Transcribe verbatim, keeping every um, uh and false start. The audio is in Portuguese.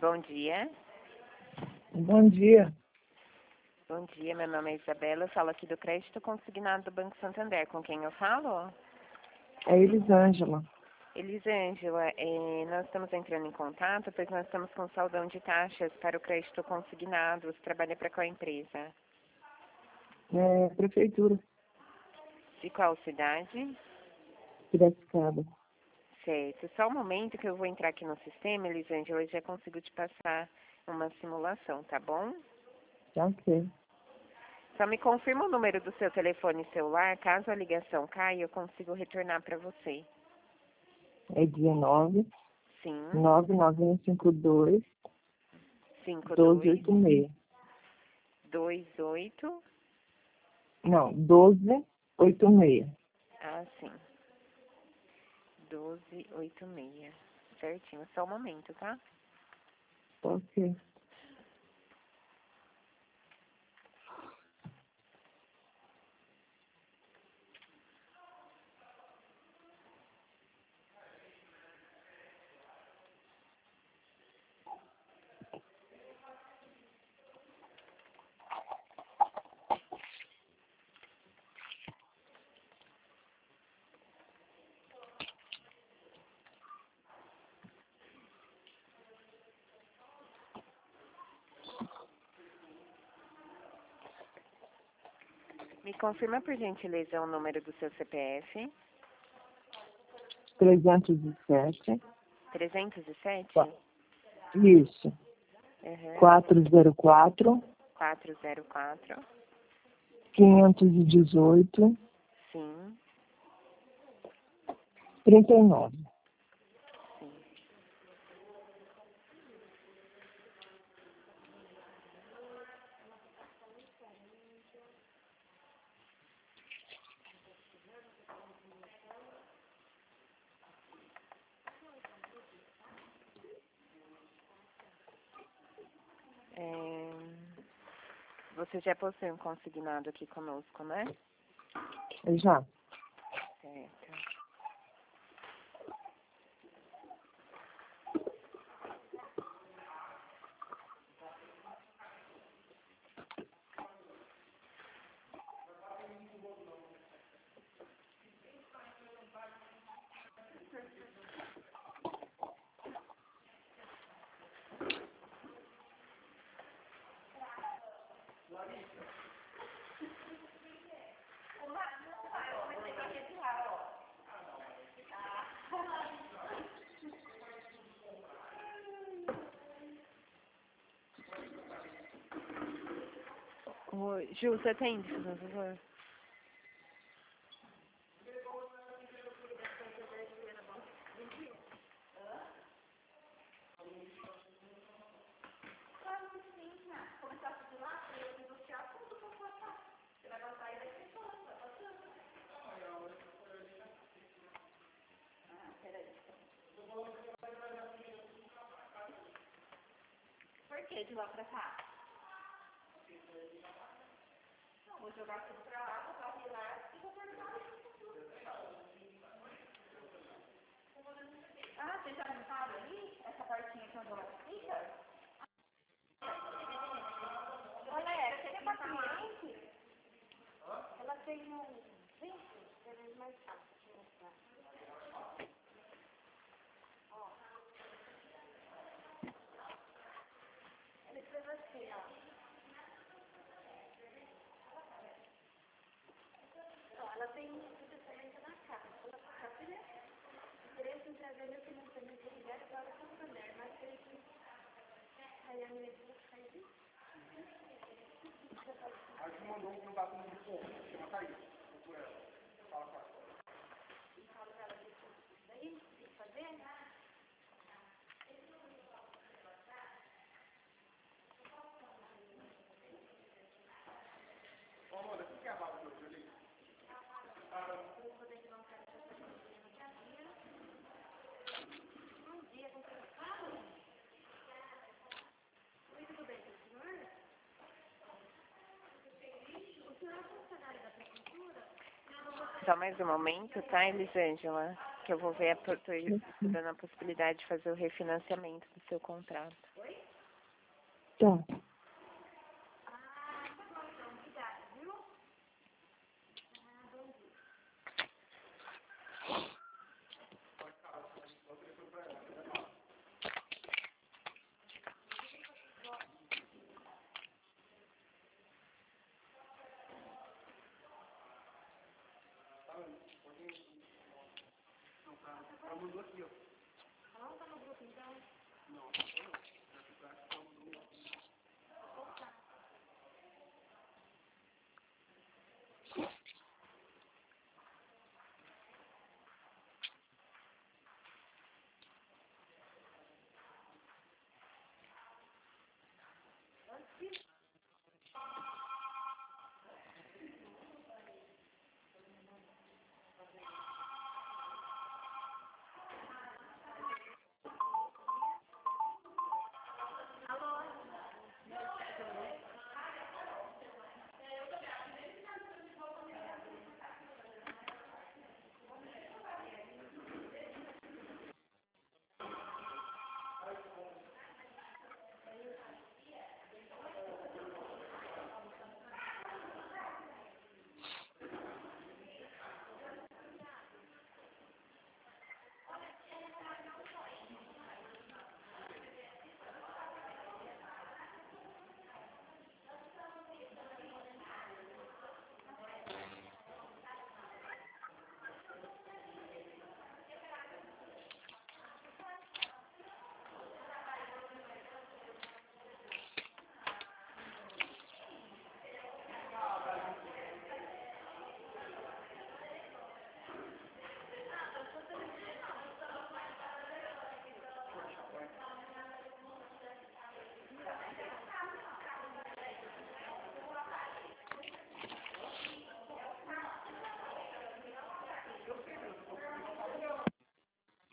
Bom dia. Bom dia. Bom dia, meu nome é Isabela, eu falo aqui do crédito consignado do Banco Santander. Com quem eu falo? É Elisângela. Elisângela, eh, nós estamos entrando em contato, pois nós estamos com saldão de taxas para o crédito consignado. Você trabalha para qual empresa? É, prefeitura. De qual cidade? Piracicaba. Certo. Só um momento que eu vou entrar aqui no sistema, Elisângela, eu já consigo te passar uma simulação, tá bom? Já ok. Só me confirma o número do seu telefone celular, caso a ligação caia, eu consigo retornar para você. É dezenove, Sim, nove nove um cinco dois, cinco doze dois oito seis. dois oito. Não, doze oito seis. Ah, sim. doze oito seis. Certinho, só um momento, tá? Ok. Me confirma, por gentileza, o número do seu C P F. trezentos e sete. trezentos e sete? Qua- Isso. Uhum. quatrocentos e quatro, quatrocentos e quatro. quinhentos e dezoito, Sim, trinta e nove. sim. É... Você já possui um consignado aqui conosco, né? Já. Certo. Oi, Ju, você atende, por favor? Por que de lá pra cá? Não, vou jogar tudo pra lá, vou varrer lá e vou cortar. Ah, você já limparam ali? Essa partinha que onde ela fica? Galera, você quer paciente? Ela tem um vinte, é mais fácil de mostrar. Ó. Ela escreveu assim, ó. Ó, ela tem um financiamento na casa. Ela tá filha. Preço entregar meu financiamento imobiliário para o Santander. Mas ele aí a minha vida sai de. Aí você mandou um contato no grupo, chama Thaís. Procura ela. Fala com ela. Fala pra ela disso daí, tem que fazer. Ô, amor, o que é a bala de hoje ali? Eu vou ter que não quero essa coisa no dia a dia. Um dia com você. Fala! Oi, tudo bem com o senhor? O senhor é funcionário da prefeitura? Só mais um momento, tá, Elisângela? Que eu vou ver a, tô estudando a possibilidade de fazer o refinanciamento do seu contrato. Oi? Tá. Ah, tá bom então. Obrigada, viu? Ah, bom dia. Ela mudou aqui, ó. Ela não tá no grupo, então? Não, não.